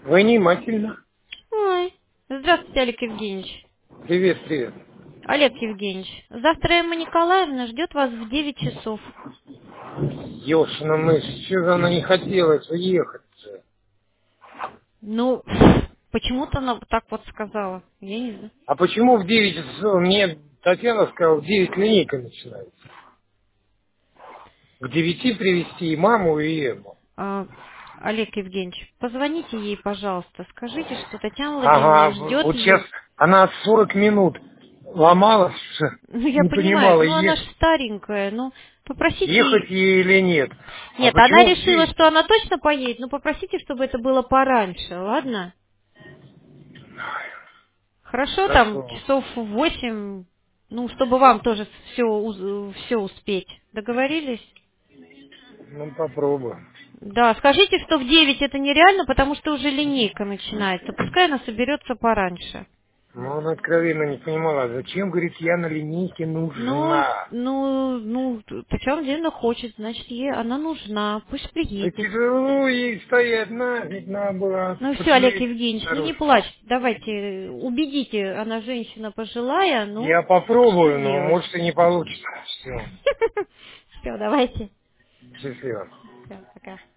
Внимательно. Ой, здравствуйте, Олег Евгеньевич. Привет, привет. Олег Евгеньевич, завтра Эмма Николаевна ждет вас в 9 часов. Ёшина мысль, что же она не хотела уехать? Ну, почему-то она так вот сказала. Я не знаю. А почему в 9 часов? Мне Татьяна сказала, в 9 линейка начинается. К 9 привезти и маму, и Эмму. Олег Евгеньевич, позвоните ей, пожалуйста. Скажите, что Татьяна Владимировна Ага, ждет вот сейчас ее. она 40 минут ломалась, Ну, я не понимаю, понимала, ну она ж старенькая, ну, попросите ехать ей. ей или нет. А Нет, она почему в решила, 9? что она точно поедет, но попросите, чтобы это было пораньше, ладно? Хорошо, там Хорошо. часов в 8, ну, чтобы вам тоже все успеть. Договорились? Ну, попробуем. Да, скажите, что в 9 это нереально, потому что уже линейка начинается. Пускай она соберется пораньше. Но она откровенно не понимала, зачем, говорит, я на линейке Ну, нужна. Татьяна Владимировна хочет, значит, ей она нужна. Пусть Да приедет. тяжело ей стоять, нафиг надо было Ну все, Олег посмотреть Евгеньевич, ну не хорошо. плачьте. Давайте, убедите, она женщина пожилая, ну, Я что попробую, но делать? может и не получится. Все, Все, давайте. счастливо. Все, пока.